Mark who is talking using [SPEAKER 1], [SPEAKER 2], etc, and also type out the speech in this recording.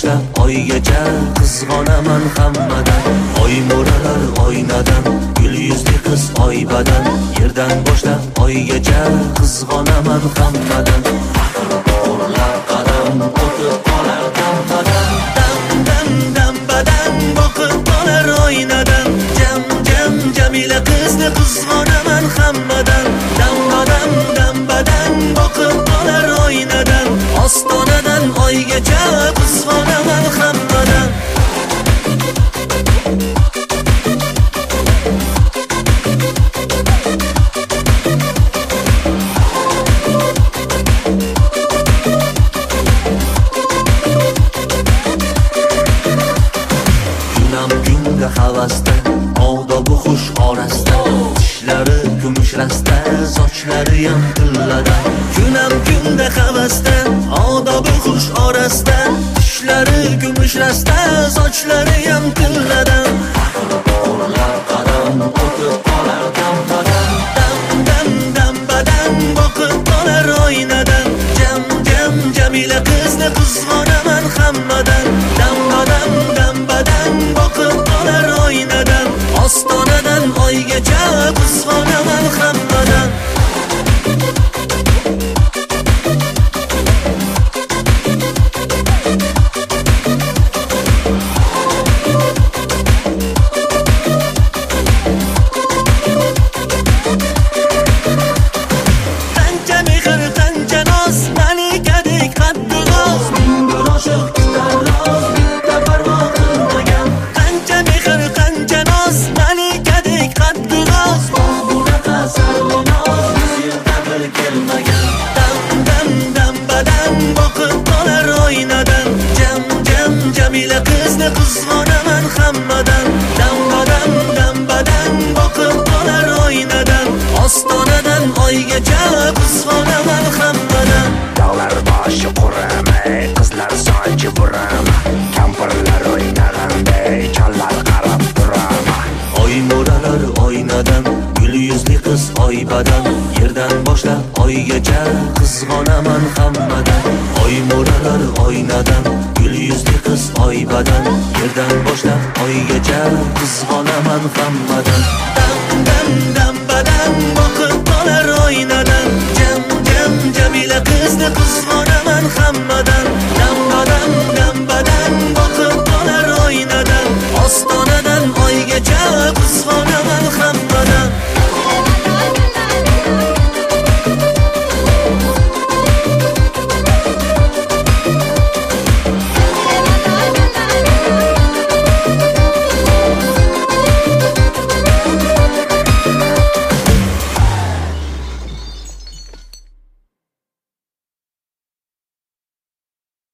[SPEAKER 1] boshlab oygacha qizg'onaman hammadan. Oy mo'ralar oynadan, gul yuzli qiz oybadan, yerdan boshlab oygacha qizg'onaman hammadan. Qo'llar qadam o'tib qolar dambadan, dambadan boqib qolar oynadan. Jamila qizni qizg'onaman hammadan. Dambadan boqib qolar oynadan. Ostonadan oygacha qizg'onaman hammadan. Kunga havasda, odobi xush orasida, tishlari kumush rasta, sochlari ham tilladan. Kunda havasda, odobi xush orasida, tishlari kumush rasta, sochlari ham tilladan. Qo'llar qadam o'tib qolar dambadan, dambadan boqib qolar oynadan. Jamila qizni qizg'onaman hammadan. Dambadan boqib qolar oynadan. Ostonadan oygacha qizg'onaman hammadan. Qancha mehr, qancha noz, malikadek qaddi g'oz, mingga oshiq kitarroz, bitta parvo qilmagan. Qancha mehr, qancha noz, malikadek qaddi g'oz, bunaqa sarvinoz biz yerda bir kelmagan. Dambadan boqib qolar oynadan. Jamila qizni qizg'onaman hammadan. Dambadan boqib qolar oynadan. Ostonadan oygacha qizg'onaman hammadan.
[SPEAKER 2] Dog'lar boshi quramay, qizlar sochi burama, kampirlar o'ynaganday, chollar qarab turama.
[SPEAKER 1] Oy mo'ralar oynadan, gul yuzli qiz oybadan, yerdan boshlab oygacha qizg'onaman hammadan. Oy mo'ralar oynadan, gul yuzli qiz oybadan, yerdan boshlab oygacha qizg'onaman hammadan.